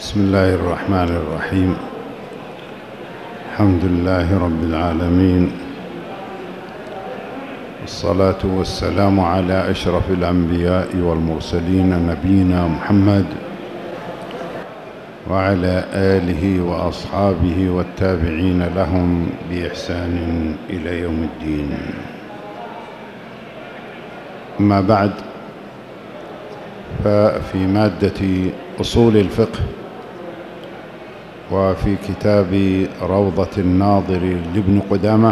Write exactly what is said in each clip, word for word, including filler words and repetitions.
بسم الله الرحمن الرحيم. الحمد لله رب العالمين، والصلاة والسلام على أشرف الأنبياء والمرسلين نبينا محمد وعلى آله وأصحابه والتابعين لهم بإحسان إلى يوم الدين. أما بعد، ففي مادة أصول الفقه وفي كتاب روضة الناظر لابن قدامة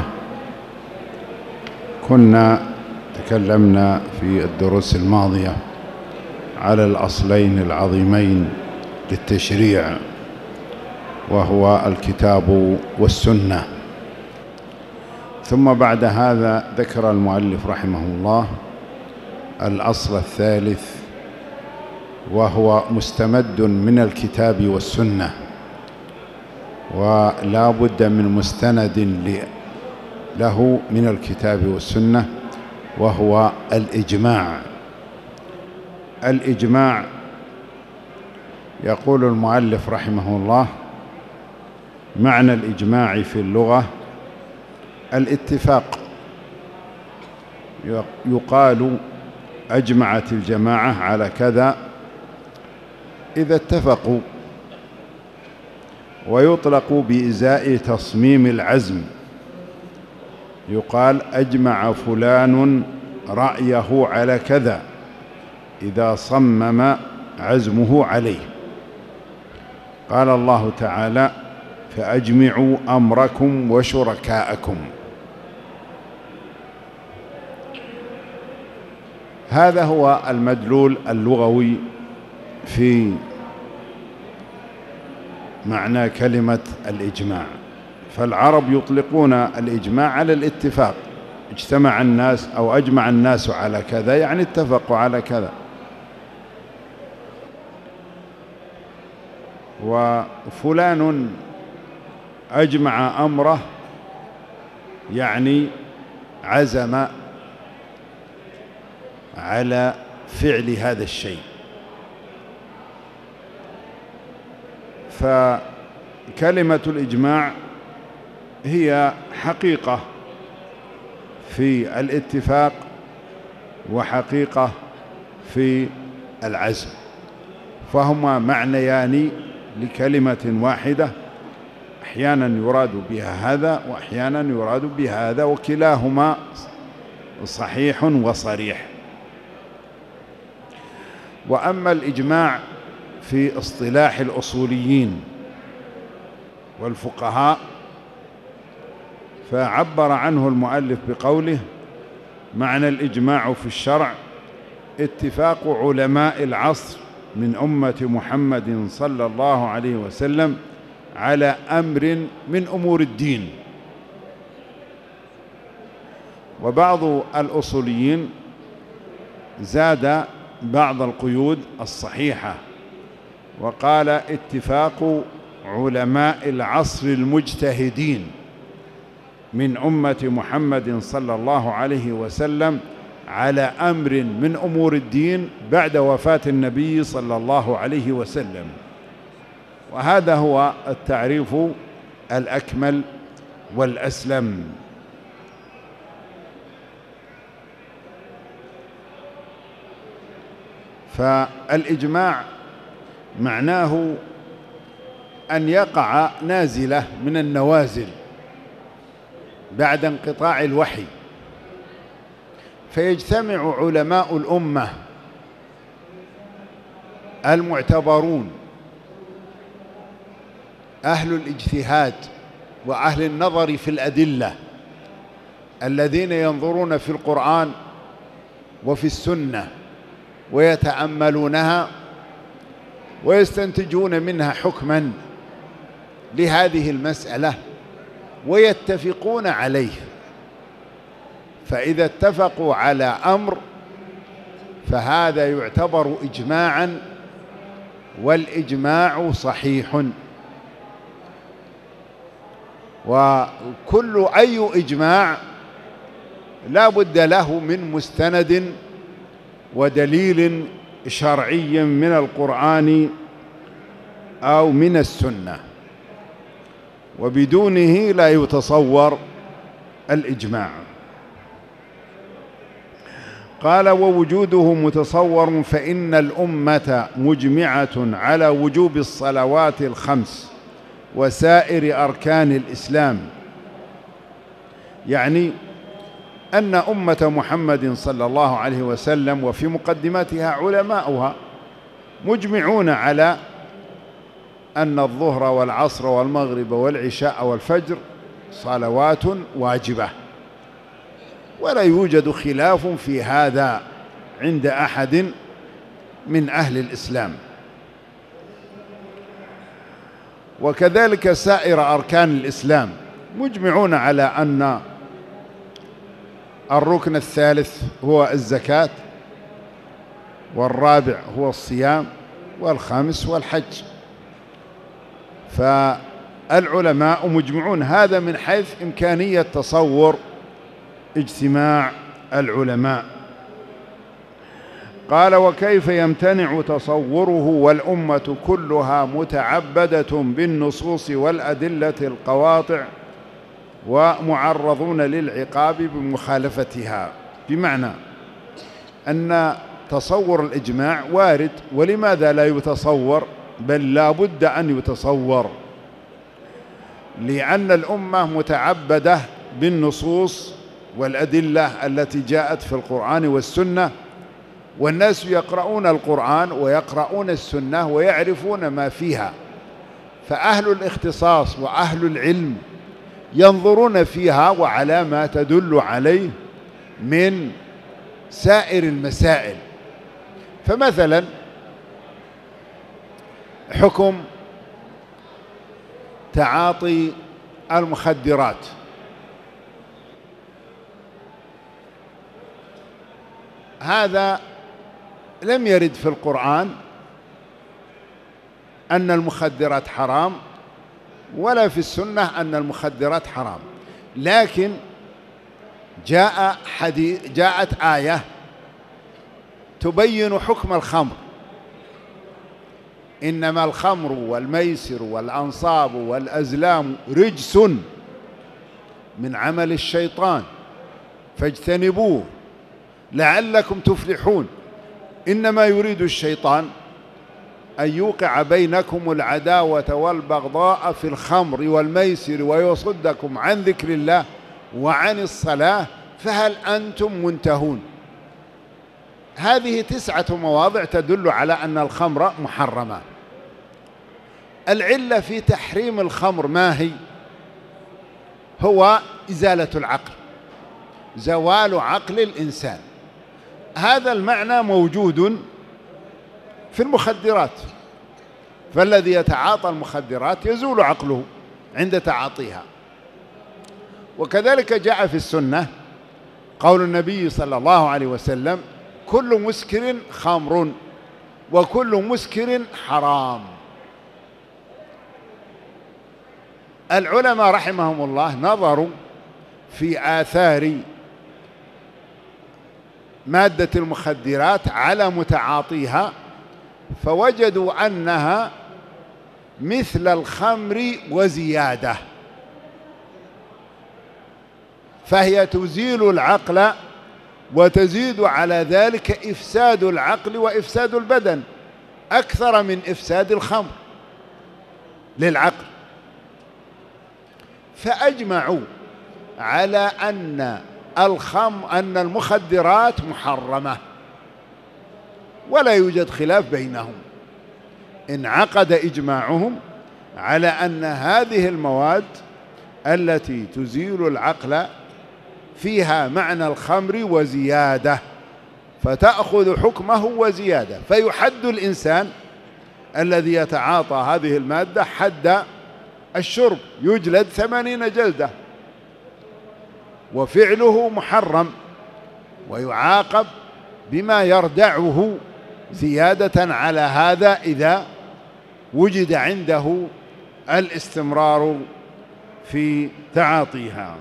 كنا تكلمنا في الدروس الماضية على الأصلين العظيمين للتشريع، وهو الكتاب والسنة. ثم بعد هذا ذكر المؤلف رحمه الله الأصل الثالث، وهو مستمد من الكتاب والسنة، ولا بد من مستند له من الكتاب والسنة، وهو الإجماع. الإجماع يقول المؤلف رحمه الله: معنى الإجماع في اللغة الاتفاق. يقال أجمعت الجماعة على كذا إذا اتفقوا، ويطلق بإزاء تصميم العزم. يقال أجمع فلان رأيه على كذا إذا صمم عزمه عليه. قال الله تعالى: فأجمعوا أمركم وشركاءكم. هذا هو المدلول اللغوي في معنى كلمة الإجماع. فالعرب يطلقون الإجماع على الاتفاق، اجتمع الناس أو أجمع الناس على كذا، يعني اتفقوا على كذا. وفلان أجمع أمره، يعني عزم على فعل هذا الشيء. فكلمة الإجماع هي حقيقة في الاتفاق وحقيقة في العزم، فهما معنيان لكلمة واحدة، أحيانا يراد بها هذا وأحيانا يراد بها هذا، وكلاهما صحيح وصريح. وأما الإجماع في اصطلاح الأصوليين والفقهاء فعبر عنه المؤلف بقوله: معنى الإجماع في الشرع اتفاق علماء العصر من أمة محمد صلى الله عليه وسلم على أمر من أمور الدين. وبعض الأصوليين زاد بعض القيود الصحيحة وقال: اتفاق علماء العصر المجتهدين من أمة محمد صلى الله عليه وسلم على أمر من أمور الدين بعد وفاة النبي صلى الله عليه وسلم. وهذا هو التعريف الأكمل والأسلم. فالإجماع معناه أن يقع نازلة من النوازل بعد انقطاع الوحي، فيجتمع علماء الأمة المعتبرون، أهل الاجتهاد وأهل النظر في الأدلة، الذين ينظرون في القرآن وفي السنة ويتأملونها ويستنتجون منها حكما لهذه المسألة ويتفقون عليه. فإذا اتفقوا على أمر فهذا يعتبر إجماعا، والإجماع صحيح. وكل أي إجماع لا بد له من مستند ودليل شرعي من القرآن أو من السنة، وبدونه لا يتصور الإجماع. قال: ووجوده متصور فإن الأمة مجمعة على وجوب الصلوات الخمس وسائر أركان الإسلام، يعني أن أمة محمد صلى الله عليه وسلم وفي مقدمتها علماؤها مجمعون على أن الظهر والعصر والمغرب والعشاء والفجر صلوات واجبة، ولا يوجد خلاف في هذا عند أحد من أهل الإسلام. وكذلك سائر أركان الإسلام مجمعون على أن الركن الثالث هو الزكاة، والرابع هو الصيام، والخامس هو الحج. فالعلماء مجمعون، هذا من حيث إمكانية تصور اجتماع العلماء. قال: وكيف يمتنع تصوره والأمة كلها متعبدة بالنصوص والأدلة القواطع ومعرضون للعقاب بمخالفتها؟ بمعنى أن تصور الإجماع وارد، ولماذا لا يتصور؟ بل لا بد أن يتصور، لأن الأمة متعبدة بالنصوص والأدلة التي جاءت في القرآن والسنة، والناس يقرؤون القرآن ويقرؤون السنة ويعرفون ما فيها، فأهل الاختصاص وأهل العلم ينظرون فيها وعلى ما تدل عليه من سائر المسائل. فمثلا حكم تعاطي المخدرات، هذا لم يرد في القرآن أن المخدرات حرام، ولا في السنة أن المخدرات حرام، لكن جاء حديث جاءت آية تبين حكم الخمر: إنما الخمر والميسر والأنصاب والأزلام رجس من عمل الشيطان فاجتنبوه لعلكم تفلحون، إنما يريد الشيطان أن يوقع بينكم العداوة والبغضاء في الخمر والميسر ويصدكم عن ذكر الله وعن الصلاة فهل أنتم منتهون. هذه تسعة مواضع تدل على أن الخمر محرمة. العلة في تحريم الخمر ما هي؟ هو إزالة العقل، زوال عقل الإنسان. هذا المعنى موجود في المخدرات، فالذي يتعاطى المخدرات يزول عقله عند تعاطيها. وكذلك جاء في السنة قول النبي صلى الله عليه وسلم: كل مسكر خمر وكل مسكر حرام. العلماء رحمهم الله نظروا في آثار مادة المخدرات على متعاطيها، فوجدوا أنها مثل الخمر وزيادة، فهي تزيل العقل وتزيد على ذلك إفساد العقل وإفساد البدن أكثر من إفساد الخمر للعقل. فأجمعوا على أن الخمر أن المخدرات محرمة، ولا يوجد خلاف بينهم، انعقد إجماعهم على أن هذه المواد التي تزيل العقل فيها معنى الخمر وزيادة، فتأخذ حكمه وزيادة، فيحد الإنسان الذي يتعاطى هذه المادة حد الشرب، يجلد ثمانين جلدة، وفعله محرم، ويعاقب بما يردعه زيادة على هذا إذا وجد عنده الاستمرار في تعاطيها.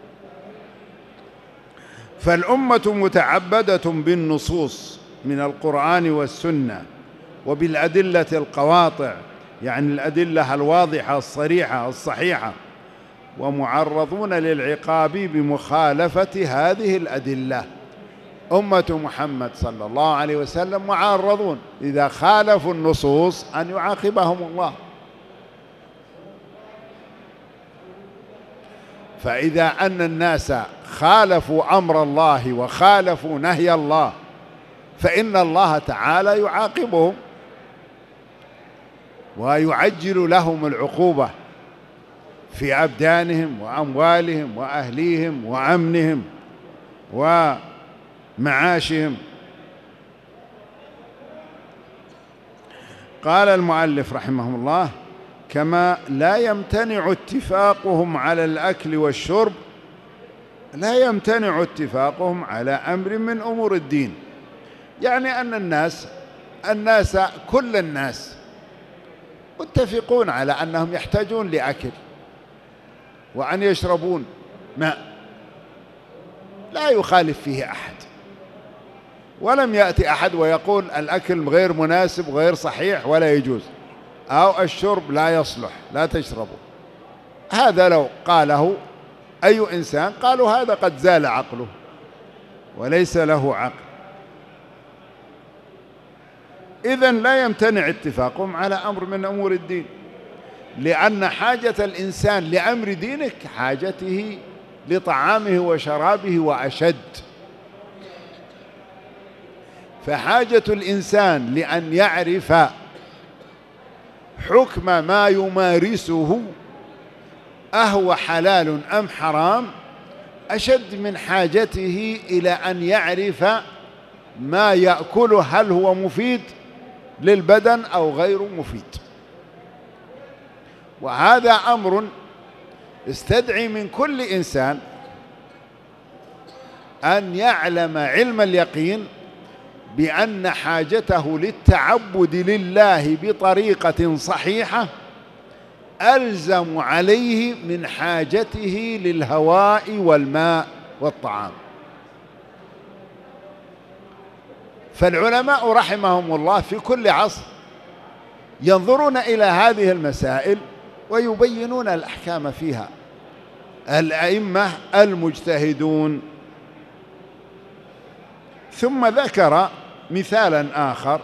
فالأمة متعبدة بالنصوص من القرآن والسنة وبالأدلة القواطع يعني الأدلة الواضحة الصريحة الصحيحة، ومعرضون للعقاب بمخالفة هذه الأدلة. أمة محمد صلى الله عليه وسلم معرضون إذا خالفوا النصوص أن يعاقبهم الله. فإذا أن الناس خالفوا أمر الله وخالفوا نهي الله فإن الله تعالى يعاقبهم ويعجل لهم العقوبة في أبدانهم وأموالهم وأهليهم وأمنهم ومعاشهم. قال المؤلف رحمه الله: كما لا يمتنع اتفاقهم على الأكل والشرب، لا يمتنع اتفاقهم على أمر من أمور الدين. يعني أن الناس الناس كل الناس متفقون على أنهم يحتاجون لأكل وأن يشربون ماء، لا يخالف فيه أحد، ولم يأتي أحد ويقول الأكل غير مناسب غير صحيح ولا يجوز، أو الشرب لا يصلح لا تشربوا. هذا لو قاله أي إنسان قالوا هذا قد زال عقله وليس له عقل. إذن لا يمتنع اتفاقهم على أمر من أمور الدين، لأن حاجة الإنسان لأمر دينه كحاجته لطعامه وشرابه وأشد. فحاجة الإنسان لأن يعرف حكم ما يمارسه أهو حلال أم حرام أشد من حاجته إلى أن يعرف ما يأكله هل هو مفيد للبدن أو غير مفيد. وهذا أمر استدعي من كل إنسان أن يعلم علم اليقين بأن حاجته للتعبد لله بطريقة صحيحة ألزم عليه من حاجته للهواء والماء والطعام. فالعلماء رحمهم الله في كل عصر ينظرون إلى هذه المسائل ويبينون الأحكام فيها، الأئمة المجتهدون. ثم ذكر مثالا آخر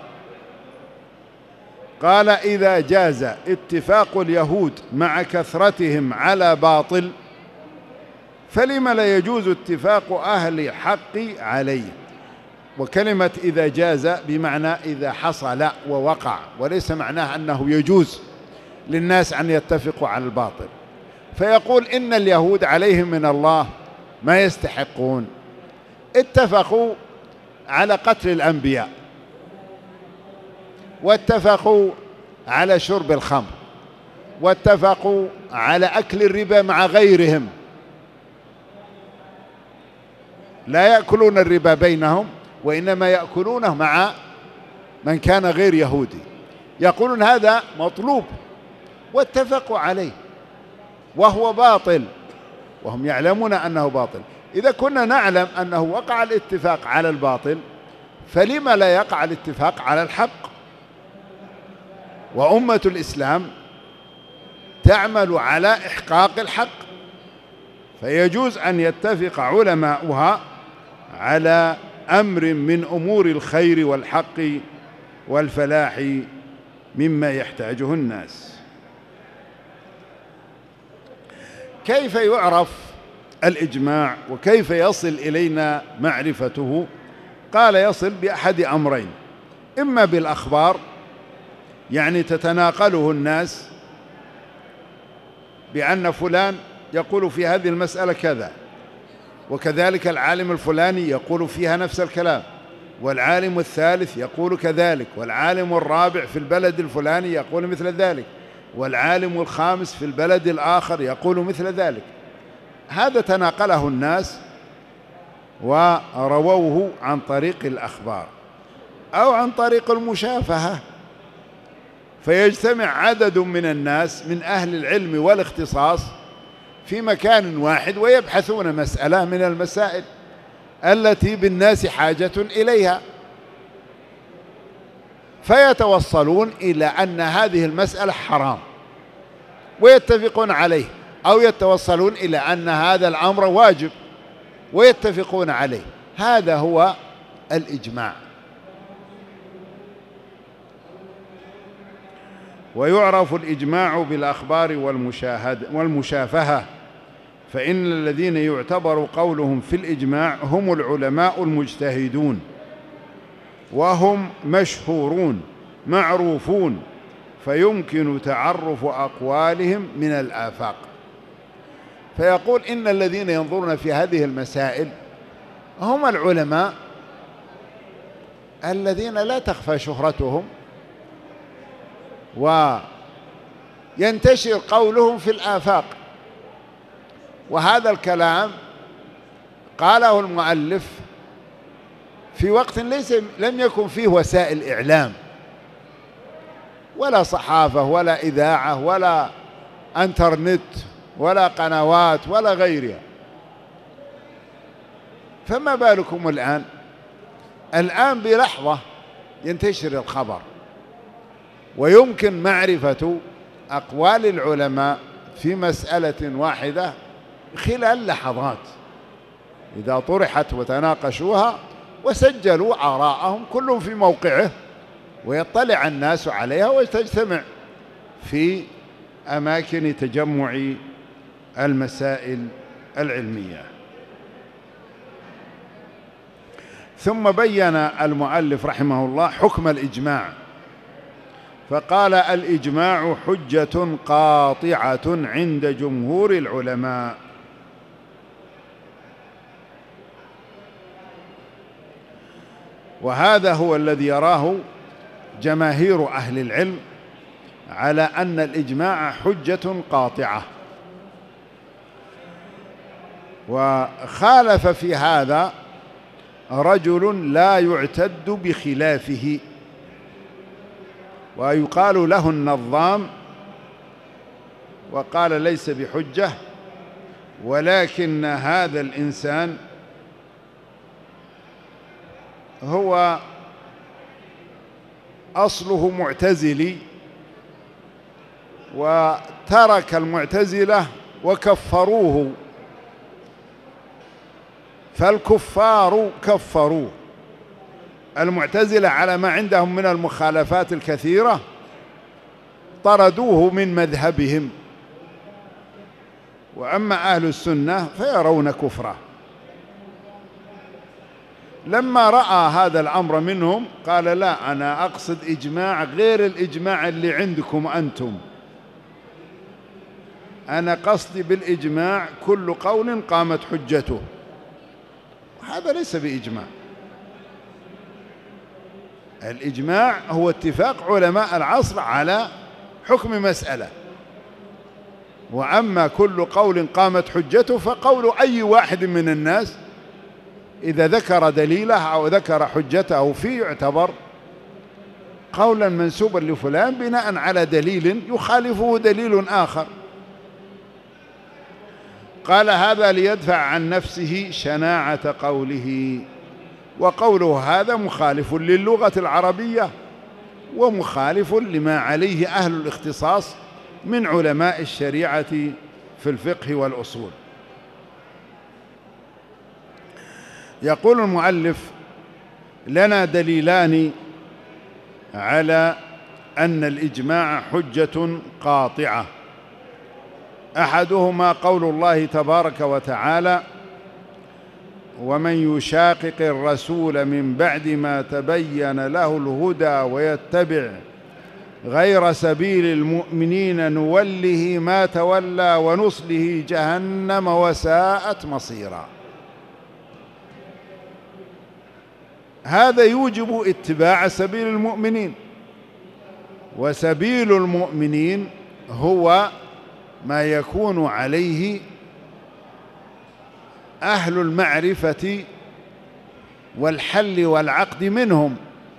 قال: إذا جاز اتفاق اليهود مع كثرتهم على باطل فلم لا يجوز اتفاق أهل حق عليه. وكلمة إذا جاز بمعنى إذا حصل ووقع، وليس معناه أنه يجوز للناس أن يتفقوا على الباطل. فيقول إن اليهود عليهم من الله ما يستحقون، اتفقوا على قتل الأنبياء، واتفقوا على شرب الخمر، واتفقوا على أكل الربا مع غيرهم، لا يأكلون الربا بينهم وإنما يأكلونه مع من كان غير يهودي. يقولون هذا مطلوب واتفقوا عليه وهو باطل، وهم يعلمون أنه باطل. إذا كنا نعلم أنه وقع الاتفاق على الباطل فلما لا يقع الاتفاق على الحق؟ وأمة الإسلام تعمل على إحقاق الحق، فيجوز أن يتفق علماؤها على أمر من أمور الخير والحق والفلاح مما يحتاجه الناس. كيف يعرف الإجماع وكيف يصل إلينا معرفته؟ قال: يصل بأحد أمرين: إما بالأخبار، يعني تتناقله الناس بأن فلان يقول في هذه المسألة كذا، وكذلك العالم الفلاني يقول فيها نفس الكلام، والعالم الثالث يقول كذلك، والعالم الرابع في البلد الفلاني يقول مثل ذلك، والعالم الخامس في البلد الآخر يقول مثل ذلك. هذا تناقله الناس ورووه عن طريق الأخبار أو عن طريق المشافهة، فيجتمع عدد من الناس من أهل العلم والاختصاص في مكان واحد ويبحثون مسألة من المسائل التي بالناس حاجة إليها، فيتوصلون إلى أن هذه المسألة حرام ويتفقون عليه، أو يتوصلون إلى أن هذا الأمر واجب ويتفقون عليه. هذا هو الإجماع. ويعرف الإجماع بالأخبار والمشاهدة والمشافهة، فإن الذين يعتبر قولهم في الإجماع هم العلماء المجتهدون، وهم مشهورون معروفون، فيمكن تعرف أقوالهم من الآفاق. فيقول إن الذين ينظرون في هذه المسائل هم العلماء الذين لا تخفى شهرتهم وينتشر قولهم في الآفاق. وهذا الكلام قاله المؤلف في وقت ليس لم يكن فيه وسائل إعلام ولا صحافة ولا إذاعة ولا انترنت ولا قنوات ولا غيرها، فما بالكم الآن؟ الآن بلحظة ينتشر الخبر ويمكن معرفة أقوال العلماء في مسألة واحدة خلال لحظات، إذا طرحت وتناقشوها وسجلوا آراءهم كلهم في موقعه، ويطلع الناس عليها وتجتمع في أماكن تجمع المسائل العلمية. ثم بين المؤلف رحمه الله حكم الإجماع، فقال: الإجماع حجة قاطعة عند جمهور العلماء. وهذا هو الذي يراه جماهير أهل العلم على أن الإجماع حجة قاطعة. وخالف في هذا رجل لا يعتد بخلافه، ويقال له النظام، وقال ليس بحجة، ولكن هذا الإنسان هو أصله معتزلي، وترك المعتزلة وكفروه، فالكفار كفروه. المعتزلة على ما عندهم من المخالفات الكثيرة طردوه من مذهبهم، وأما أهل السنة فيرون كفره. لما رأى هذا الأمر منهم قال: لا، أنا أقصد إجماع غير الإجماع اللي عندكم أنتم، أنا قصدي بالإجماع كل قول قامت حجته. هذا ليس بإجماع. الإجماع هو اتفاق علماء العصر على حكم مسألة، وأما كل قول قامت حجته فقول أي واحد من الناس إذا ذكر دليله أو ذكر حجته فيه يعتبر قولا منسوبا لفلان بناء على دليل يخالفه دليل آخر. قال: هذا ليدفع عن نفسه شناعة قوله، وقوله هذا مخالف للغة العربية ومخالف لما عليه أهل الاختصاص من علماء الشريعة في الفقه والأصول. يقول المؤلف: لنا دليلان على أن الإجماع حجة قاطعة. أحدهما قول الله تبارك وتعالى: ومن يشاقق الرسول من بعد ما تبين له الهدى ويتبع غير سبيل المؤمنين نوله ما تولى ونصله جهنم وساءت مصيرا. هذا يوجب اتباع سبيل المؤمنين، وسبيل المؤمنين هو ما يكون عليه أهل المعرفة والحل والعقد منهم،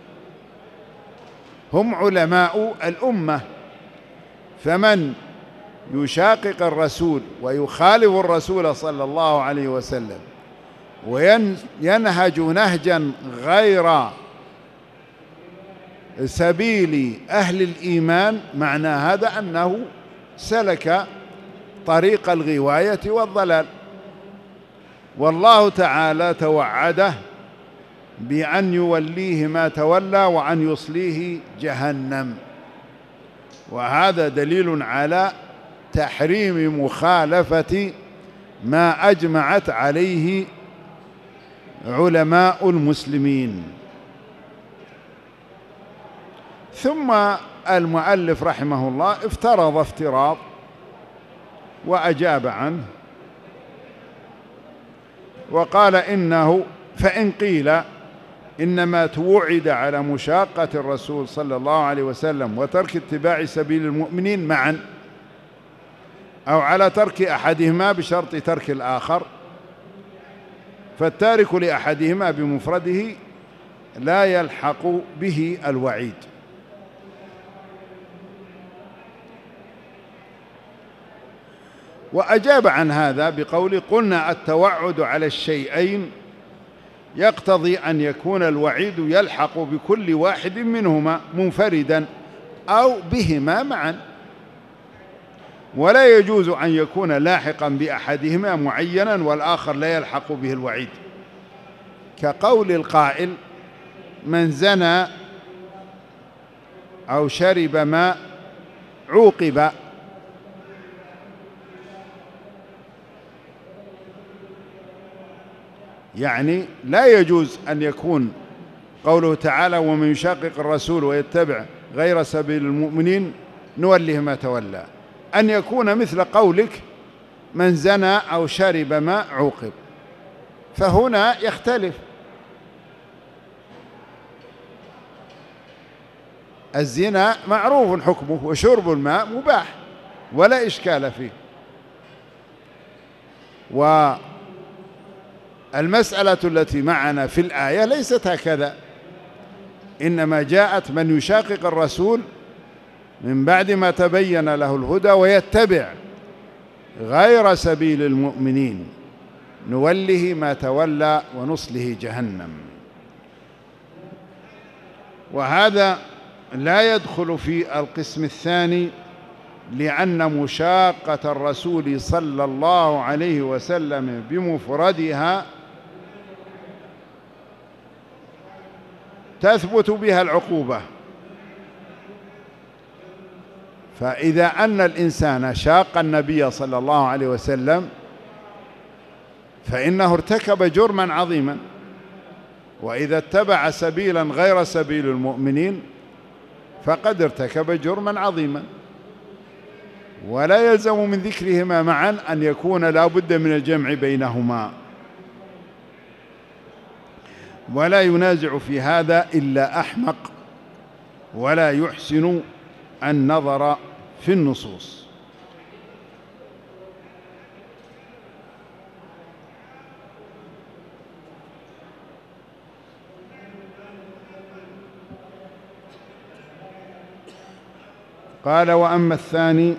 هم علماء الأمة. فمن يشاقق الرسول ويخالف الرسول صلى الله عليه وسلم وينهج نهجا غير سبيل أهل الإيمان معنى هذا أنه سلك طريق الغواية والضلال، والله تعالى توعده بأن يوليه ما تولى وأن يصليه جهنم، وهذا دليل على تحريم مخالفة ما أجمعت عليه علماء المسلمين. ثم المؤلف رحمه الله افترض افتراض وأجاب عنه وقال إنه فإن قيل إنما توعد على مشاقة الرسول صلى الله عليه وسلم وترك اتباع سبيل المؤمنين معا، أو على ترك أحدهما بشرط ترك الآخر، فالتارك لأحدهما بمفرده لا يلحق به الوعيد. وأجاب عن هذا بقول: قلنا التوعد على الشيئين يقتضي أن يكون الوعيد يلحق بكل واحد منهما منفردا أو بهما معا، ولا يجوز أن يكون لاحقا بأحدهما معينا والآخر لا يلحق به الوعيد، كقول القائل: من زنى أو شرب ماء عوقب. يعني لا يجوز أن يكون قوله تعالى: ومن يشاقق الرسول ويتبع غير سبيل المؤمنين نوله ما تولى، أن يكون مثل قولك: من زنى أو شرب ماء عوقب، فهنا يختلف. الزنا معروف حكمه وشرب الماء مباح ولا إشكال فيه، والمسألة التي معنا في الآية ليست هكذا، إنما جاءت من يشاقق الرسول من بعد ما تبين له الهدى ويتبع غير سبيل المؤمنين نوله ما تولى ونصله جهنم. وهذا لا يدخل في القسم الثاني، لأن مشاقة الرسول صلى الله عليه وسلم بمفردها تثبت بها العقوبة، فإذا أن الإنسان شاق النبي صلى الله عليه وسلم فإنه ارتكب جرما عظيما، وإذا اتبع سبيلا غير سبيل المؤمنين فقد ارتكب جرما عظيما، ولا يلزم من ذكرهما معا أن يكون لا بد من الجمع بينهما، ولا ينازع في هذا إلا أحمق ولا يحسن النظر في النصوص. قال: وأما الثاني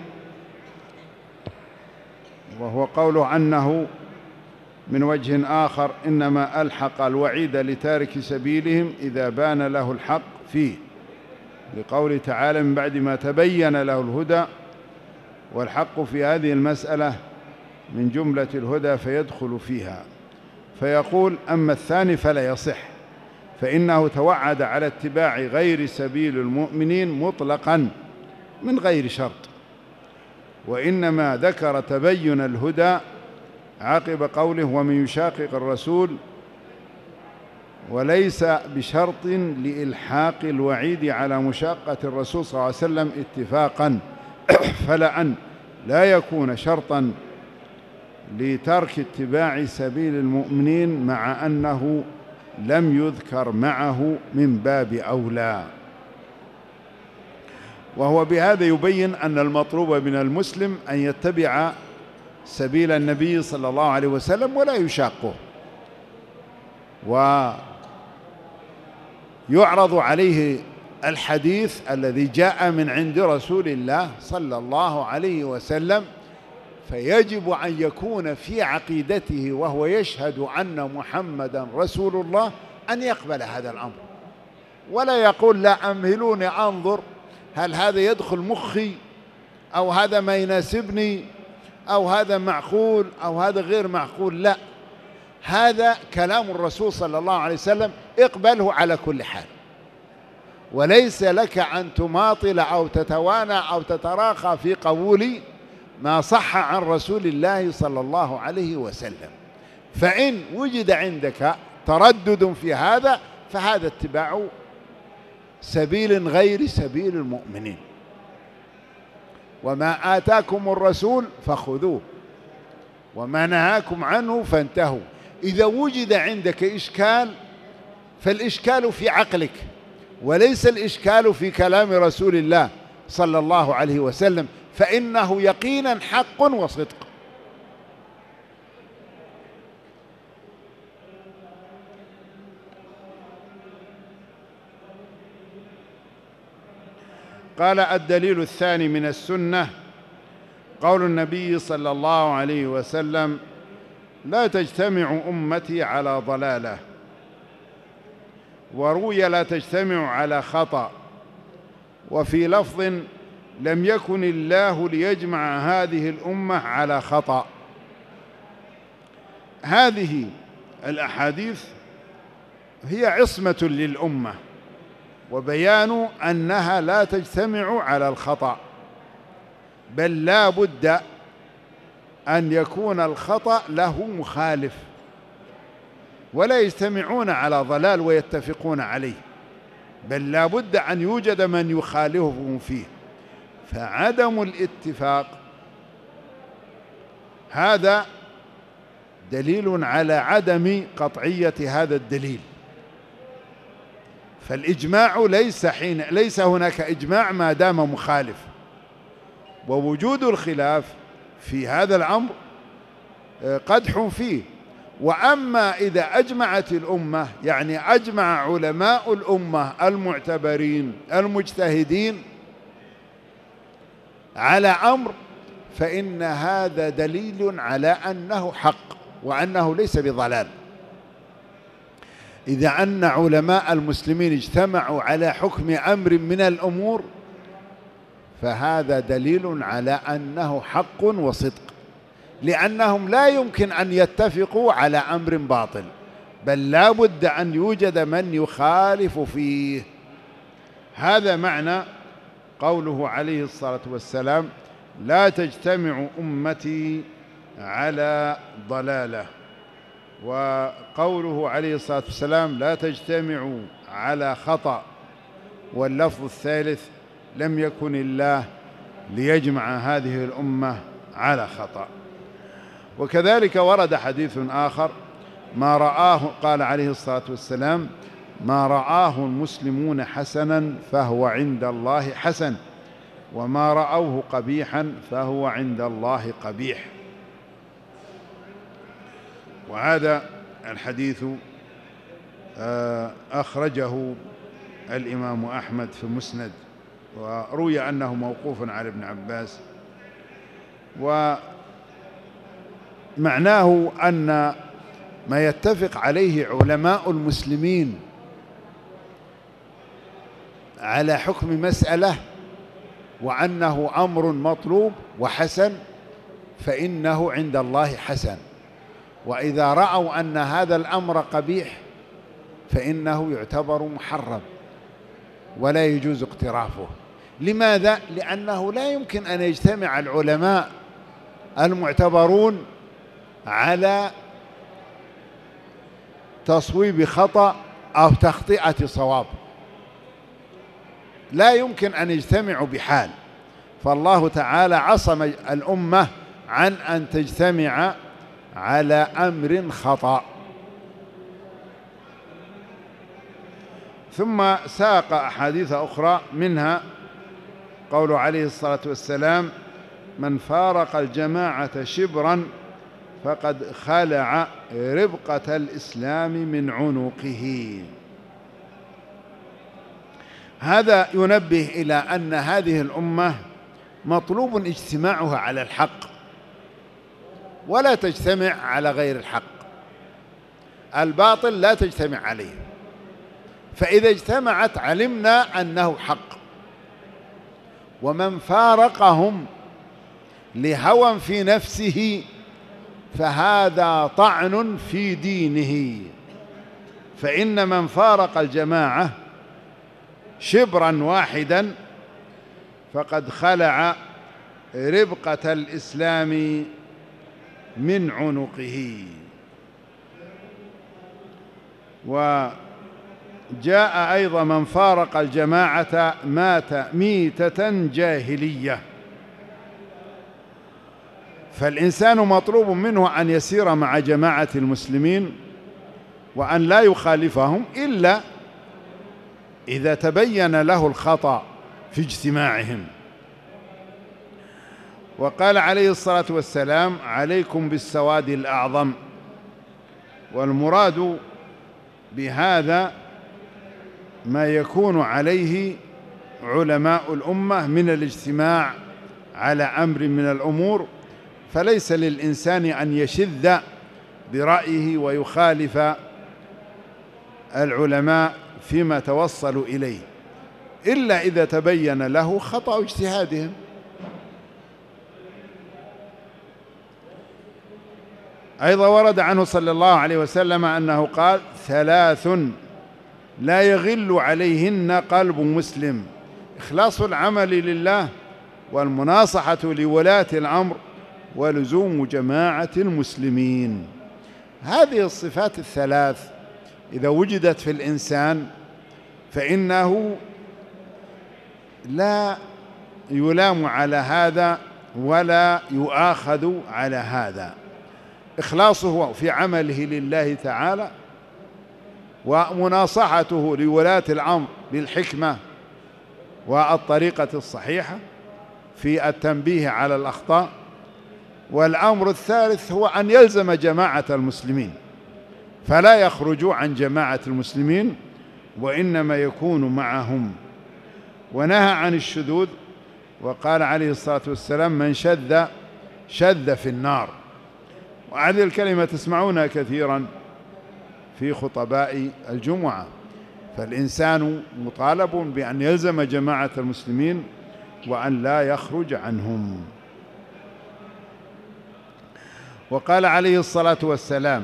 وهو قوله أنه من وجه آخر إنما ألحق الوعيد لتارك سبيلهم إذا بان له الحق فيه، لقوله تعالى: من بعد ما تبين له الهدى، والحق في هذه المسألة من جملة الهدى فيدخل فيها. فيقول: أما الثاني فلا يصح، فإنه توعد على اتباع غير سبيل المؤمنين مطلقا من غير شرط، وإنما ذكر تبين الهدى عقب قوله: ومن يشاقق الرسول، وليس بشرط لإلحاق الوعيد على مشاقة الرسول صلى الله عليه وسلم اتفاقا، فلأن لا يكون شرطا لترك اتباع سبيل المؤمنين مع أنه لم يذكر معه من باب أولى. وهو بهذا يبين أن المطلوب من المسلم أن يتبع سبيل النبي صلى الله عليه وسلم ولا يشاقه، ويعرض عليه الحديث الذي جاء من عند رسول الله صلى الله عليه وسلم، فيجب أن يكون في عقيدته وهو يشهد أن محمدا رسول الله أن يقبل هذا الأمر، ولا يقول لا أمهلوني أنظر هل هذا يدخل مخي أو هذا ما يناسبني أو هذا معقول أو هذا غير معقول. لا، هذا كلام الرسول صلى الله عليه وسلم، اقبله على كل حال، وليس لك أن تماطل أو تتوانى أو تتراخى في قبول ما صح عن رسول الله صلى الله عليه وسلم. فإن وجد عندك تردد في هذا فهذا اتباع سبيل غير سبيل المؤمنين. وما آتاكم الرسول فخذوه وما نهاكم عنه فانتهوا. إذا وجد عندك إشكال فالإشكال في عقلك وليس الإشكال في كلام رسول الله صلى الله عليه وسلم، فإنه يقينا حق وصدق. قال: الدليل الثاني من السنة قول النبي صلى الله عليه وسلم: لا تجتمع أمتي على ضلالة، وروي لا تجتمع على خطأ، وفي لفظ: لم يكن الله ليجمع هذه الأمة على خطأ. هذه الأحاديث هي عصمة للأمة وبيان أنها لا تجتمع على الخطأ، بل لا بد أن يكون الخطأ له مخالف، ولا يجتمعون على ضلال ويتفقون عليه، بل لا بد أن يوجد من يخالفهم فيه. فعدم الاتفاق هذا دليل على عدم قطعية هذا الدليل. فالإجماع ليس حين ليس هناك إجماع ما دام مخالف، ووجود الخلاف في هذا الأمر قدح فيه. وأما إذا أجمعت الأمة، يعني أجمع علماء الأمة المعتبرين المجتهدين على أمر، فإن هذا دليل على أنه حق وأنه ليس بضلال. إذا أن علماء المسلمين اجتمعوا على حكم أمر من الأمور فهذا دليل على أنه حق وصدق، لأنهم لا يمكن أن يتفقوا على أمر باطل، بل لا بد أن يوجد من يخالف فيه. هذا معنى قوله عليه الصلاة والسلام: لا تجتمع أمتي على ضلالة، وقوله عليه الصلاة والسلام: لا تجتمع على خطأ، واللفظ الثالث: لم يكن الله ليجمع هذه الأمة على خطأ. وكذلك ورد حديث آخر: ما رآه قال عليه الصلاة والسلام: ما رآه المسلمون حسنا فهو عند الله حسن، وما رأوه قبيحا فهو عند الله قبيح. وهذا الحديث أخرجه الإمام أحمد في مسند، وروي أنه موقوف على ابن عباس. ومعناه أن ما يتفق عليه علماء المسلمين على حكم مسألة وأنه أمر مطلوب وحسن فإنه عند الله حسن، وإذا رأوا أن هذا الأمر قبيح فإنه يعتبر محرم ولا يجوز اقترافه. لماذا؟ لأنه لا يمكن أن يجتمع العلماء المعتبرون على تصويب خطأ أو تخطئة صواب، لا يمكن أن يجتمعوا بحال. فالله تعالى عصم الأمة عن أن تجتمع على أمر خطأ. ثم ساق أحاديث أخرى، منها قول عليه الصلاة والسلام: من فارق الجماعة شبرا فقد خلع ربقة الإسلام من عنقه. هذا ينبه إلى أن هذه الأمة مطلوب اجتماعها على الحق ولا تجتمع على غير الحق، الباطل لا تجتمع عليه. فإذا اجتمعت علمنا أنه حق، ومن فارقهم لهوى في نفسه فهذا طعن في دينه. فإن من فارق الجماعة شبرا واحدا فقد خلع ربقة الإسلام من عنقه. وجاء أيضا من فارق الجماعة مات ميتة جاهلية. فالإنسان مطلوب منه أن يسير مع جماعة المسلمين وأن لا يخالفهم إلا إذا تبين له الخطأ في اجتماعهم. وقال عليه الصلاة والسلام: عليكم بالسواد الأعظم. والمراد بهذا ما يكون عليه علماء الأمة من الاجتماع على أمر من الأمور، فليس للإنسان أن يشذ برأيه ويخالف العلماء فيما توصلوا إليه إلا إذا تبين له خطأ اجتهادهم. أيضا ورد عنه صلى الله عليه وسلم أنه قال: ثلاث لا يغل عليهن قلب مسلم: إخلاص العمل لله، والمناصحة لولاة الأمر، ولزوم جماعة المسلمين. هذه الصفات الثلاث إذا وجدت في الإنسان فإنه لا يلام على هذا ولا يؤاخذ على هذا. إخلاصه في عمله لله تعالى، ومناصحته لولاة الأمر بالحكمة والطريقة الصحيحة في التنبيه على الأخطاء. والأمر الثالث هو أن يلزم جماعة المسلمين، فلا يخرج عن جماعة المسلمين وإنما يكون معهم. ونهى عن الشذوذ، وقال عليه الصلاة والسلام: من شذ شذ في النار. وهذه الكلمة تسمعونها كثيرا في خطباء الجمعة. فالإنسان مطالب بأن يلزم جماعة المسلمين وأن لا يخرج عنهم. وقال عليه الصلاة والسلام: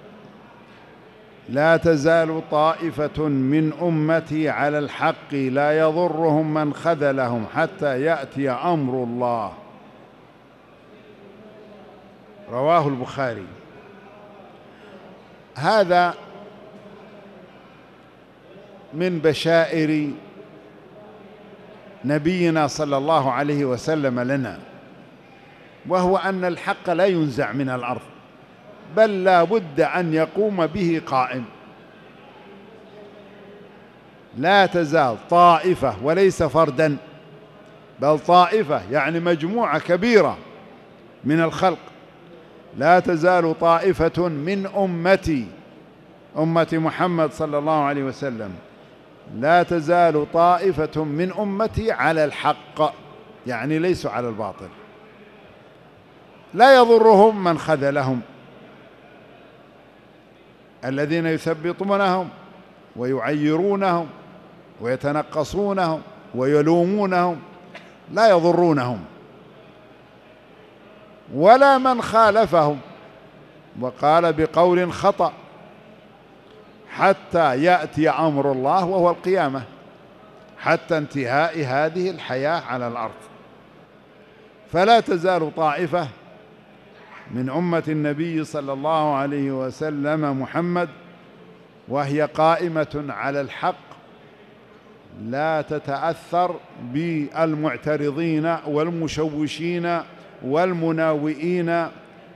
لا تزال طائفة من أمتي على الحق لا يضرهم من خذلهم حتى يأتي أمر الله. رواه البخاري. هذا من بشائر نبينا صلى الله عليه وسلم لنا، وهو أن الحق لا ينزع من الأرض، بل لا بد أن يقوم به قائم. لا تزال طائفة، وليس فردا بل طائفة، يعني مجموعة كبيرة من الخلق. لا تزال طائفة من أمتي، أمة محمد صلى الله عليه وسلم، لا تزال طائفة من أمتي على الحق، يعني ليسوا على الباطل، لا يضرهم من خذلهم، الذين يثبطونهم ويعيرونهم ويتنقصونهم ويلومونهم لا يضرونهم، ولا من خالفهم. وقال بقول خطأ: حتى يأتي أمر الله وهو القيامة، حتى انتهاء هذه الحياة على الأرض. فلا تزال طائفة من أمة النبي صلى الله عليه وسلم محمد وهي قائمة على الحق، لا تتأثر بالمعترضين والمشوشين والمناوئين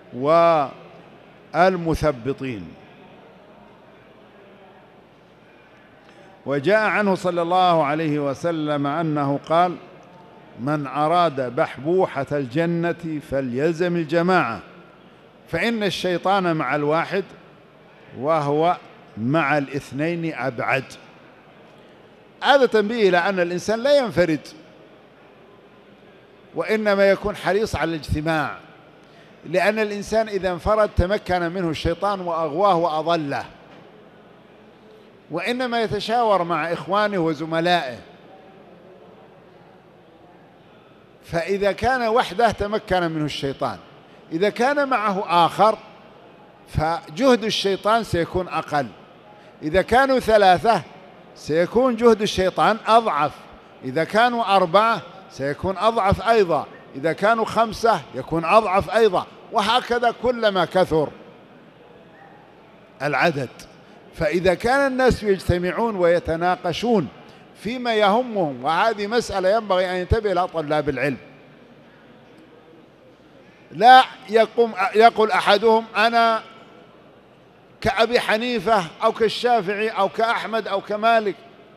والمثبطين. وجاء عنه صلى الله عليه وسلم أنه قال: من أراد بحبوحة الجنة فليلزم الجماعة، فإن الشيطان مع الواحد وهو مع الاثنين أبعد. هذا تنبيه إلى أن الإنسان لا ينفرد، وإنما يكون حريص على الاجتماع، لأن الإنسان إذا انفرد تمكن منه الشيطان وأغواه وأضله. وإنما يتشاور مع إخوانه وزملائه. فإذا كان وحده تمكن منه الشيطان، إذا كان معه آخر فجهد الشيطان سيكون أقل، إذا كانوا ثلاثة سيكون جهد الشيطان أضعف، إذا كانوا أربعة سيكون أضعف أيضا، إذا كانوا خمسة يكون أضعف أيضا، وهكذا كلما كثر العدد. فإذا كان الناس يجتمعون ويتناقشون فيما يهمهم، وهذه مسألة ينبغي أن ينتبه لها طلاب العلم، لا يقوم يقول أحدهم أنا كأبي حنيفة أو كالشافعي أو كأحمد أو كمالك،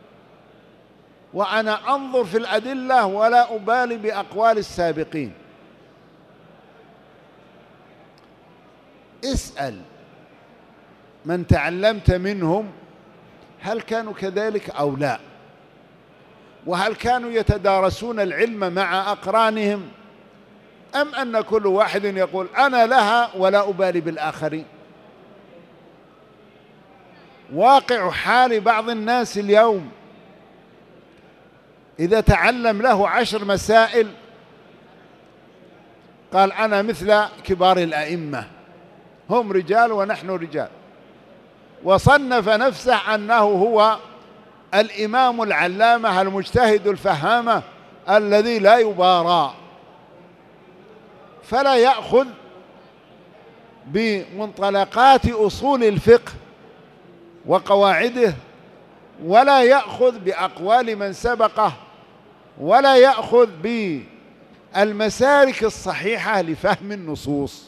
وأنا أنظر في الأدلة ولا أبالي بأقوال السابقين. اسأل من تعلمت منهم هل كانوا كذلك أو لا، وهل كانوا يتدارسون العلم مع أقرانهم، أم أن كل واحد يقول أنا لها ولا أبالي بالآخرين. واقع حال بعض الناس اليوم إذا تعلم له عشر مسائل قال أنا مثل كبار الأئمة، هم رجال ونحن رجال، وصنف نفسه أنه هو الإمام العلامة المجتهد الفهامة الذي لا يبارى، فلا يأخذ بمنطلقات أصول الفقه وقواعده، ولا يأخذ بأقوال من سبقه، ولا يأخذ بالمسالك الصحيحة لفهم النصوص،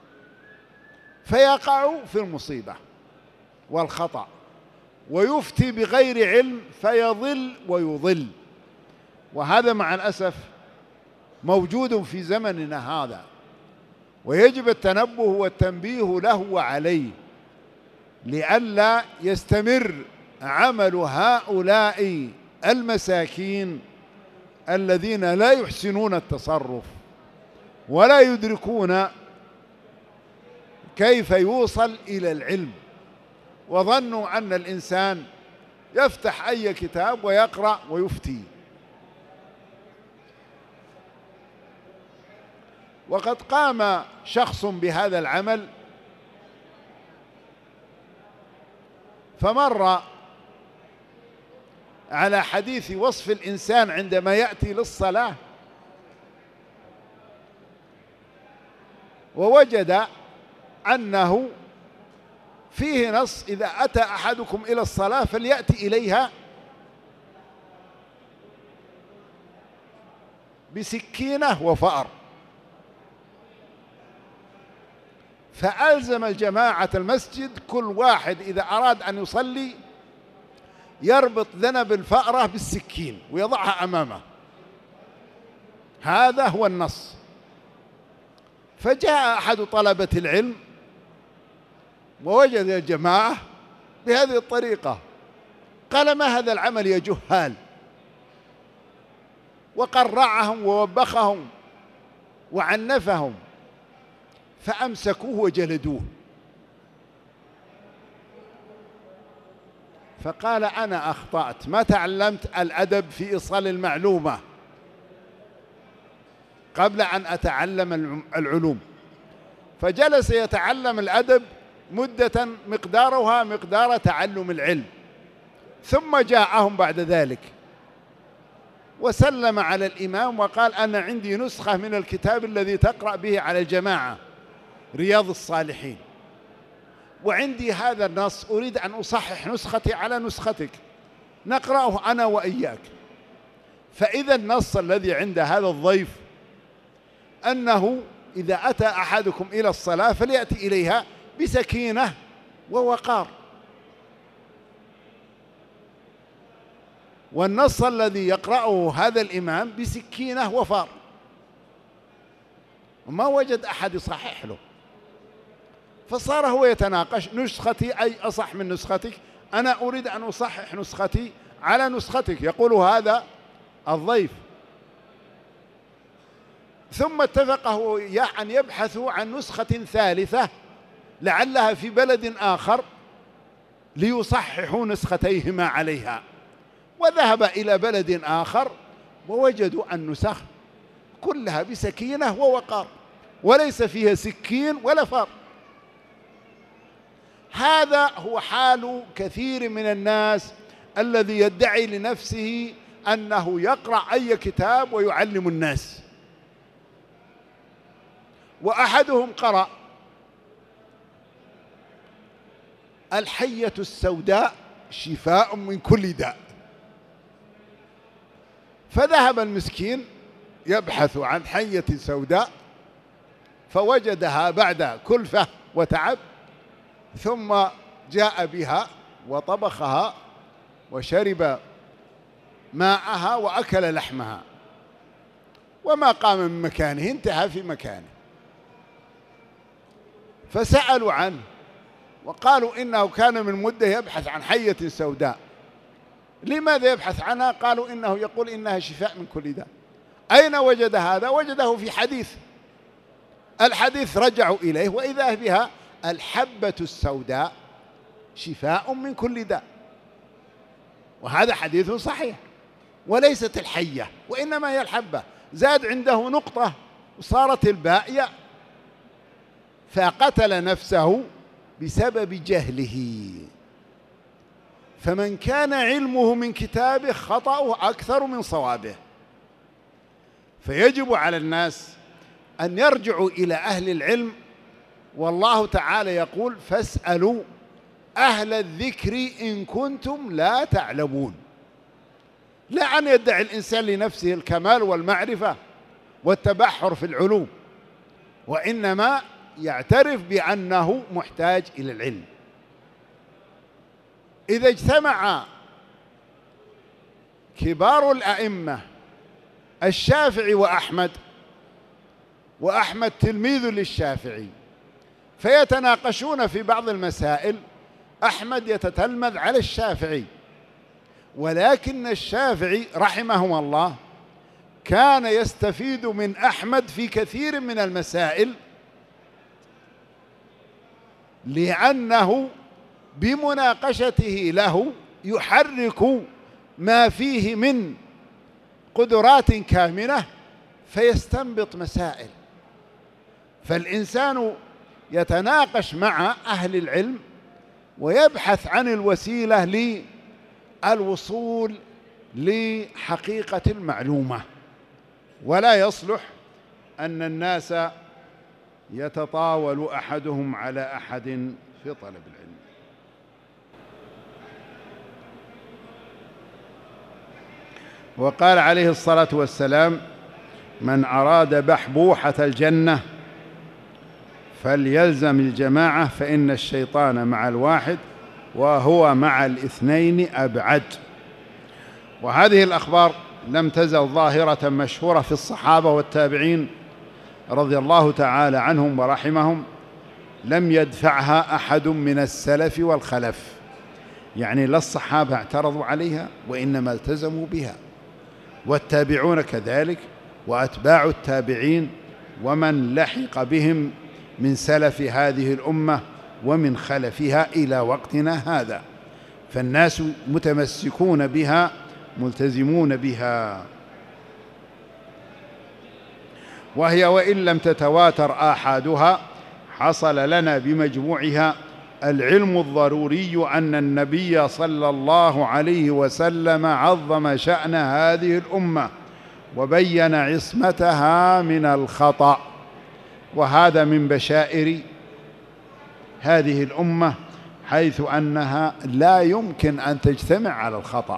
فيقع في المصيبة والخطأ، ويفتي بغير علم فيضل ويضل. وهذا مع الأسف موجود في زمننا هذا، ويجب التنبه والتنبيه له وعليه لئلا يستمر عمل هؤلاء المساكين الذين لا يحسنون التصرف ولا يدركون كيف يوصل إلى العلم، وظنوا أن الإنسان يفتح أي كتاب ويقرأ ويفتي. وقد قام شخص بهذا العمل، فمر على حديث وصف الإنسان عندما يأتي للصلاة، ووجد أنه فيه نص إذا أتى أحدكم إلى الصلاة فليأتي إليها بسكينة وفأر، فألزم الجماعة المسجد كل واحد إذا أراد أن يصلي يربط ذنب الفأرة بالسكين ويضعها أمامه، هذا هو النص. فجاء أحد طلبة العلم ووجد الجماعة بهذه الطريقة، قال ما هذا العمل يا جهال، وقرعهم ووبخهم وعنفهم، فأمسكوه وجلدوه. فقال أنا أخطأت، ما تعلمت الأدب في إيصال المعلومة قبل أن أتعلم العلوم. فجلس يتعلم الأدب مدة مقدارها مقدار تعلم العلم، ثم جاءهم بعد ذلك وسلم على الإمام وقال أنا عندي نسخة من الكتاب الذي تقرأ به على الجماعة، رياض الصالحين، وعندي هذا النص أريد أن أصحح نسختي على نسختك، نقرأه أنا وإياك. فإذا النص الذي عند هذا الضيف أنه إذا أتى أحدكم إلى الصلاة فليأتي إليها بسكينة ووقار، والنص الذي يقرأه هذا الإمام بسكينة وفار، وما وجد أحد يصحح له. فصار هو يتناقش نسختي أي أصح من نسختك، أنا أريد أن أصحح نسختي على نسختك، يقول هذا الضيف. ثم اتفقوا أن يبحثوا عن نسخة ثالثة لعلها في بلد آخر ليصححوا نسختيهما عليها، وذهب إلى بلد آخر ووجدوا النسخ كلها بسكينة ووقار، وليس فيها سكين ولا فار. هذا هو حال كثير من الناس الذي يدعي لنفسه أنه يقرأ أي كتاب ويعلم الناس. وأحدهم قرأ الحية السوداء شفاء من كل داء، فذهب المسكين يبحث عن حية سوداء فوجدها بعد كلفة وتعب، ثم جاء بها وطبخها وشرب ماءها وأكل لحمها، وما قام من مكانه، انتهى في مكانه. فسألوا عنه وقالوا إنه كان من مدة يبحث عن حية سوداء. لماذا يبحث عنها؟ قالوا إنه يقول إنها شفاء من كل داء. أين وجد هذا؟ وجده في حديث. الحديث رجعوا إليه وإذا بها الحبة السوداء شفاء من كل داء، وهذا حديث صحيح، وليست الحية وإنما هي الحبة. زاد عنده نقطة وصارت الباء ياء، فقتل نفسه بسبب جهله. فمن كان علمه من كتابه خطأه أكثر من صوابه، فيجب على الناس أن يرجعوا إلى أهل العلم. والله تعالى يقول: فاسألوا أهل الذكر إن كنتم لا تعلمون. لا أن يدعي الإنسان لنفسه الكمال والمعرفة والتبحر في العلوم، وإنما يعترف بأنه محتاج إلى العلم. إذا اجتمع كبار الأئمة الشافعي وأحمد، وأحمد تلميذ للشافعي، فيتناقشون في بعض المسائل، أحمد يتتلمذ على الشافعي، ولكن الشافعي رحمه الله كان يستفيد من أحمد في كثير من المسائل، لأنه بمناقشته له يحرك ما فيه من قدرات كامنة فيستنبط مسائل. فالإنسان يتناقش مع أهل العلم ويبحث عن الوسيلة للوصول لحقيقة المعلومة، ولا يصلح أن الناس يتطاول أحدهم على أحد في طلب العلم. وقال عليه الصلاة والسلام: من أراد بحبوحة الجنة فليلزم الجماعة فإن الشيطان مع الواحد وهو مع الاثنين أبعد. وهذه الأخبار لم تزل ظاهرة مشهورة في الصحابة والتابعين رضي الله تعالى عنهم ورحمهم، لم يدفعها أحد من السلف والخلف، يعني لا الصحابة اعترضوا عليها وإنما التزموا بها، والتابعون كذلك، وأتباع التابعين ومن لحق بهم من سلف هذه الأمة ومن خلفها إلى وقتنا هذا، فالناس متمسكون بها ملتزمون بها. وهي وإن لم تتواتر آحادها حصل لنا بمجموعها العلم الضروري أن النبي صلى الله عليه وسلم عظم شأن هذه الأمة وبين عصمتها من الخطأ، وهذا من بشائر هذه الأمة، حيث أنها لا يمكن أن تجتمع على الخطأ.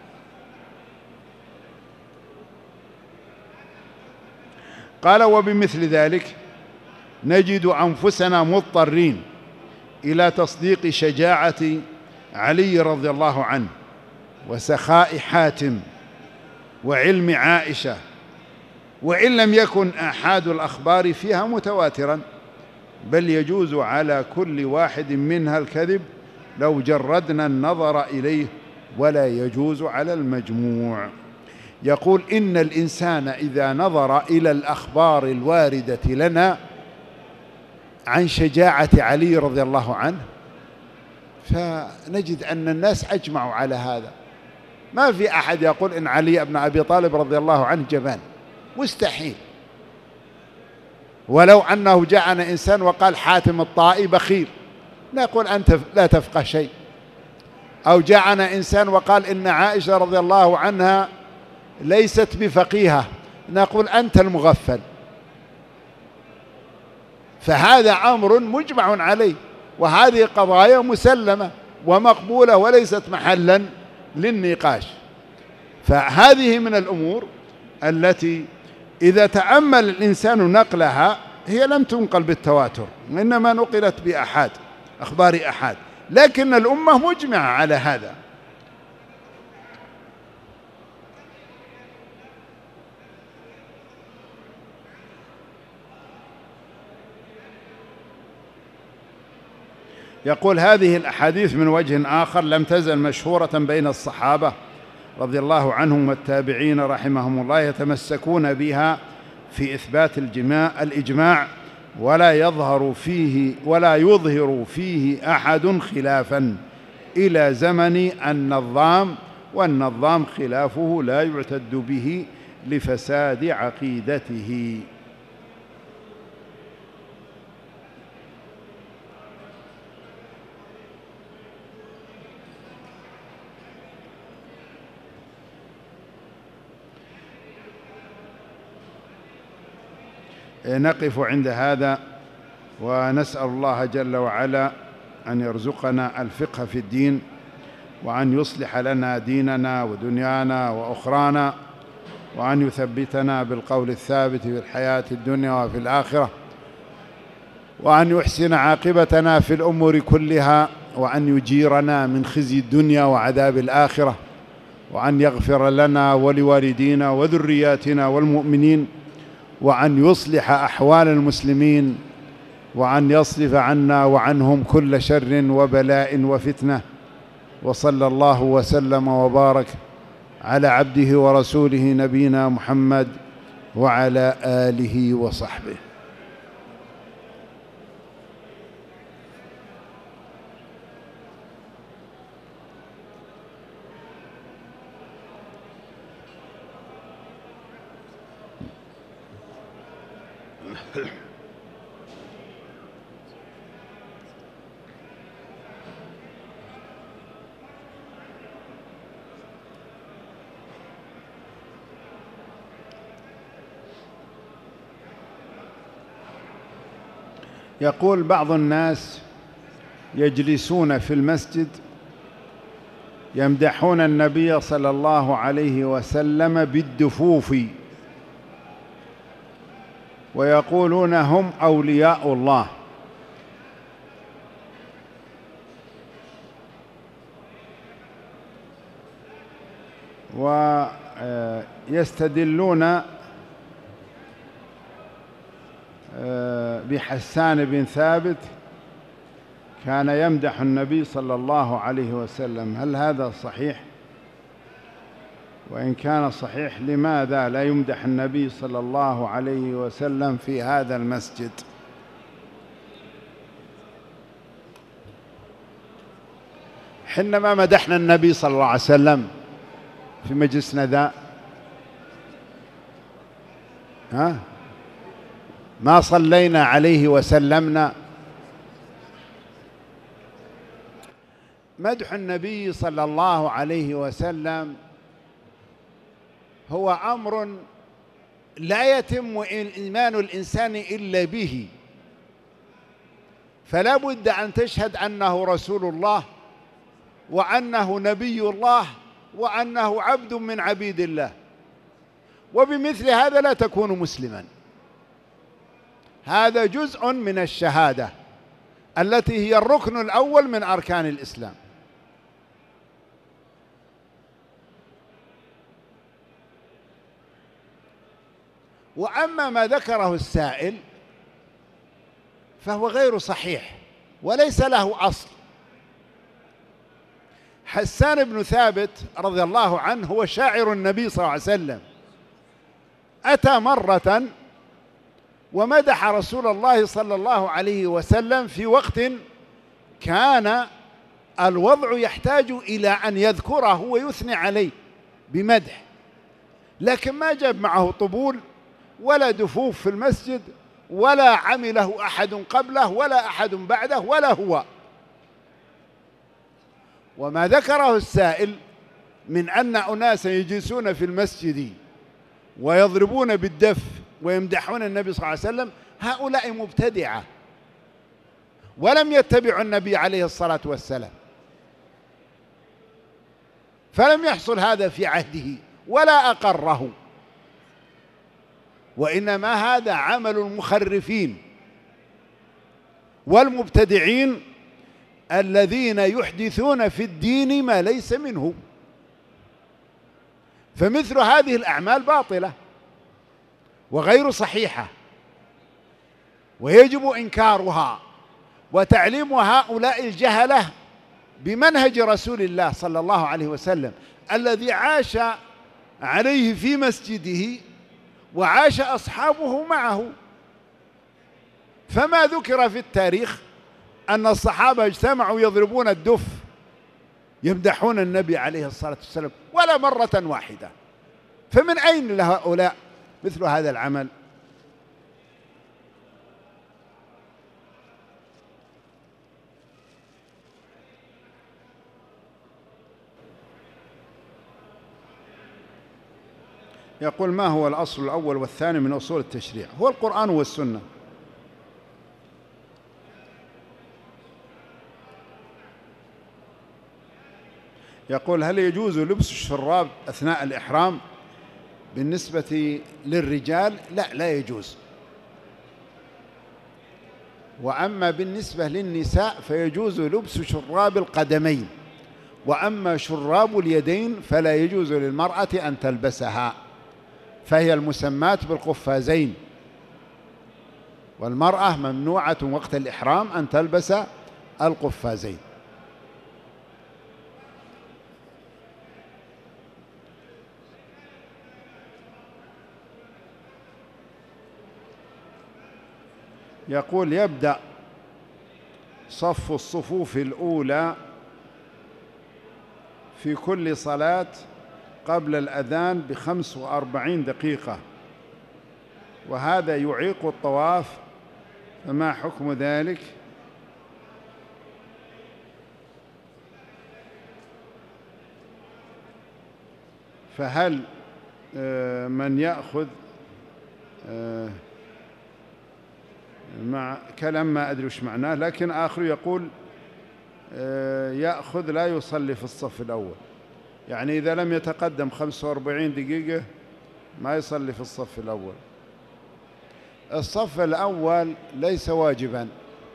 قال: وبمثل ذلك نجد أنفسنا مضطرين إلى تصديق شجاعة علي رضي الله عنه وسخاء حاتم وعلم عائشة، وإن لم يكن آحاد الأخبار فيها متواترا، بل يجوز على كل واحد منها الكذب لو جردنا النظر إليه، ولا يجوز على المجموع. يقول: إن الإنسان إذا نظر إلى الأخبار الواردة لنا عن شجاعة علي رضي الله عنه فنجد أن الناس أجمعوا على هذا. ما في أحد يقول إن علي بن أبي طالب رضي الله عنه جبان، مستحيل. ولو أنه جاءنا إنسان وقال حاتم الطائي بخيل، نقول أنت لا تفقه شيء. أو جاءنا إنسان وقال إن عائشة رضي الله عنها ليست بفقيهة، نقول أنت المغفل. فهذا أمر مجمع عليه، وهذه قضايا مسلمة ومقبولة وليست محلا للنقاش. فهذه من الأمور التي إذا تأمل الإنسان نقلها هي لم تنقل بالتواتر، إنما نقلت بأحاد، أخبار أحاد، لكن الأمة مجمعة على هذا. يقول هذه الأحاديث من وجه آخر لم تزل مشهورة بين الصحابة رضي الله عنهم والتابعين رحمهم الله، يتمسكون بها في إثبات الإجماع، ولا يظهر فيه ولا يظهر فيه أحد خلافا إلى زمن النظام، والنظام خلافه لا يعتد به لفساد عقيدته. نقف عند هذا، ونسأل الله جل وعلا أن يرزقنا الفقه في الدين، وأن يصلح لنا ديننا ودنيانا وأخرانا، وأن يثبتنا بالقول الثابت في الحياة الدنيا وفي الآخرة، وأن يحسن عاقبتنا في الأمور كلها، وأن يجيرنا من خزي الدنيا وعذاب الآخرة، وأن يغفر لنا ولوالدينا وذرياتنا والمؤمنين، وأن يصلح أحوال المسلمين، وأن يصرف عنا وعنهم كل شر وبلاء وفتنة. وصلى الله وسلم وبارك على عبده ورسوله نبينا محمد وعلى آله وصحبه. يقول بعض الناس يجلسون في المسجد يمدحون النبي صلى الله عليه وسلم بالدفوف، ويقولون هم أولياء الله، ويستدلون بحسان بن ثابت كان يمدح النبي صلى الله عليه وسلم. هل هذا صحيح؟ وإن كان صحيح لماذا لا يمدح النبي صلى الله عليه وسلم في هذا المسجد؟ حينما مدحنا النبي صلى الله عليه وسلم في مجلسنا ذا، ها ما صلينا عليه وسلمنا. مدح النبي صلى الله عليه وسلم هو أمر لا يتم إيمان الإنسان إلا به، فلا بد أن تشهد أنه رسول الله، وأنه نبي الله، وأنه عبد من عبيد الله، وبمثل هذا لا تكون مسلما. هذا جزء من الشهادة التي هي الركن الأول من أركان الإسلام. وأما ما ذكره السائل فهو غير صحيح وليس له أصل. حسان بن ثابت رضي الله عنه هو شاعر النبي صلى الله عليه وسلم، أتى مرة ومدح رسول الله صلى الله عليه وسلم في وقت كان الوضع يحتاج إلى أن يذكره ويثني عليه بمدح، لكن ما جاب معه طبول ولا دفوف في المسجد ولا عمله أحد قبله ولا أحد بعده ولا هو. وما ذكره السائل من أن أناسا يجلسون في المسجد ويضربون بالدف ويمدحون النبي صلى الله عليه وسلم، هؤلاء مبتدعة ولم يتبعوا النبي عليه الصلاة والسلام، فلم يحصل هذا في عهده ولا أقره، وإنما هذا عمل المخرفين والمبتدعين الذين يحدثون في الدين ما ليس منه. فمثل هذه الأعمال باطلة وغير صحيحة، ويجب إنكارها وتعليم هؤلاء الجهلة بمنهج رسول الله صلى الله عليه وسلم الذي عاش عليه في مسجده وعاش أصحابه معه. فما ذكر في التاريخ أن الصحابة اجتمعوا يضربون الدف يمدحون النبي عليه الصلاة والسلام ولا مرة واحدة، فمن أين لهؤلاء مثل هذا العمل؟ يقول: ما هو الأصل الأول والثاني من أصول التشريع؟ هو القرآن والسنة. يقول: هل يجوز لبس الشراب أثناء الإحرام بالنسبة للرجال؟ لا، لا يجوز. وأما بالنسبة للنساء فيجوز لبس شراب القدمين، وأما شراب اليدين فلا يجوز للمرأة أن تلبسها، فهي المسمات بالقفازين، والمرأة ممنوعة وقت الإحرام أن تلبس القفازين. يقول: يبدأ صف الصفوف الأولى في كل صلاة قبل الأذان بخمس وأربعين دقيقة، وهذا يعيق الطواف، فما حكم ذلك؟ فهل من يأخذ مع كلام ما أدري وش معناه، لكن آخر يقول يأخذ لا يصلي في الصف الأول، يعني إذا لم يتقدم خمسة وأربعين دقيقة ما يصلي في الصف الأول. الصف الأول ليس واجبا،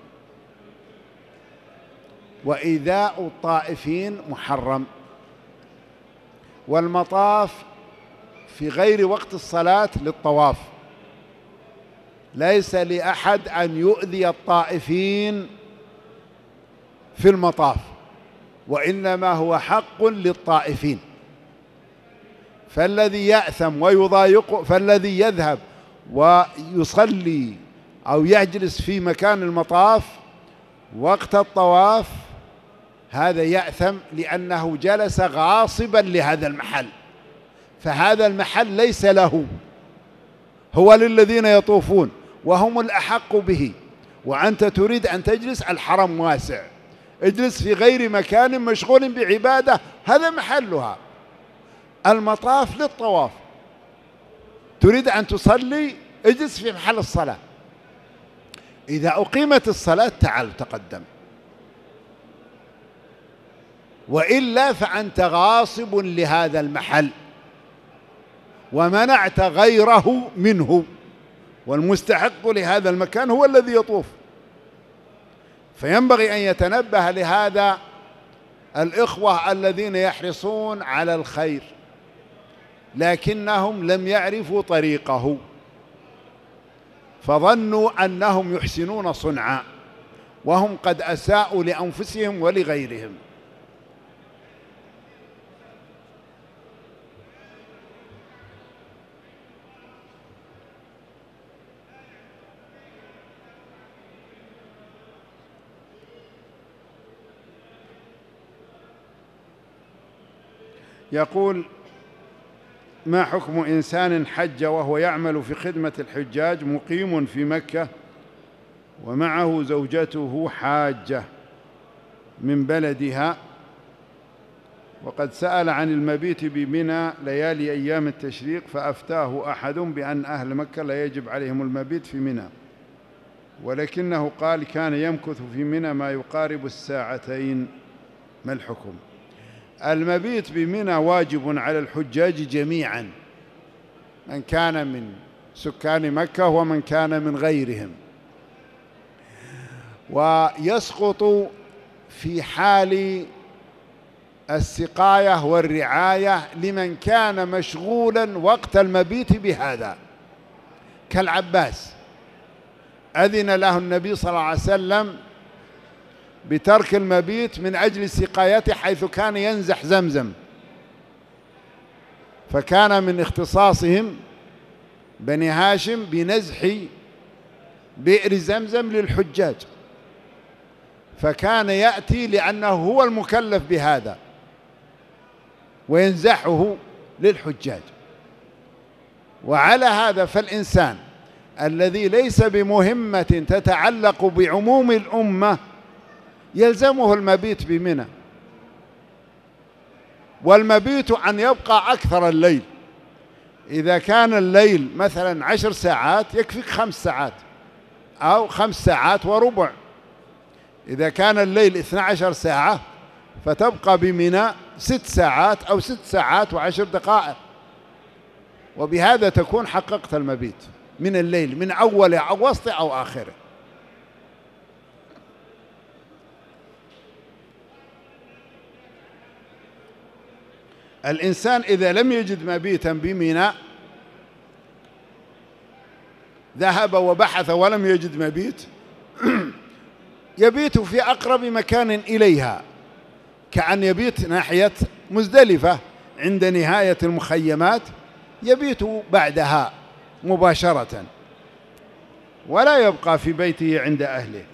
وإيذاء الطائفين محرم، والمطاف في غير وقت الصلاة للطواف، ليس لأحد أن يؤذي الطائفين في المطاف، وإنما هو حق للطائفين. فالذي يأثم ويضايق، فالذي يذهب ويصلي أو يجلس في مكان المطاف وقت الطواف هذا يأثم، لأنه جلس غاصبا لهذا المحل، فهذا المحل ليس له، هو للذين يطوفون وهم الأحق به. وأنت تريد أن تجلس، الحرم واسع، اجلس في غير مكان مشغول بعبادة، هذا محلها. المطاف للطواف، تريد أن تصلي اجلس في محل الصلاة، إذا أقيمت الصلاة تعال تقدم، وإلا فأنت غاصب لهذا المحل ومنعت غيره منه، والمستحق لهذا المكان هو الذي يطوف. فينبغي أن يتنبه لهذا الإخوة الذين يحرصون على الخير لكنهم لم يعرفوا طريقه، فظنوا أنهم يحسنون صنعا وهم قد أساءوا لأنفسهم ولغيرهم. يقول: ما حكم إنسان حج وهو يعمل في خدمة الحجاج مقيم في مكة ومعه زوجته حاجة من بلدها، وقد سأل عن المبيت بمنى ليالي أيام التشريق فأفتاه أحد بأن أهل مكة لا يجب عليهم المبيت في منى، ولكنه قال كان يمكث في منى ما يقارب الساعتين، ما الحكم؟ المبيت بمنى واجب على الحجاج جميعا، من كان من سكان مكة ومن كان من غيرهم، ويسقط في حال السقاية والرعاية لمن كان مشغولا وقت المبيت بهذا، كالعباس أذن له النبي صلى الله عليه وسلم بترك المبيت من أجل سقايته حيث كان ينزح زمزم، فكان من اختصاصهم بني هاشم بنزح بئر زمزم للحجاج، فكان يأتي لأنه هو المكلف بهذا وينزحه للحجاج. وعلى هذا فالإنسان الذي ليس بمهمة تتعلق بعموم الأمة يلزمه المبيت بمنى، والمبيت أن يبقى أكثر الليل. إذا كان الليل مثلا عشر ساعات يكفيك خمس ساعات أو خمس ساعات وربع، إذا كان الليل اثنتا عشرة ساعة فتبقى بمنى ست ساعات أو ست ساعات وعشر دقائق، وبهذا تكون حققت المبيت من الليل من أوله أو وسطه أو آخره. الإنسان إذا لم يجد مبيتا بمنى ذهب وبحث ولم يجد مبيت يبيت في أقرب مكان إليها، كأن يبيت ناحية مزدلفة عند نهاية المخيمات، يبيت بعدها مباشرة ولا يبقى في بيته عند أهله.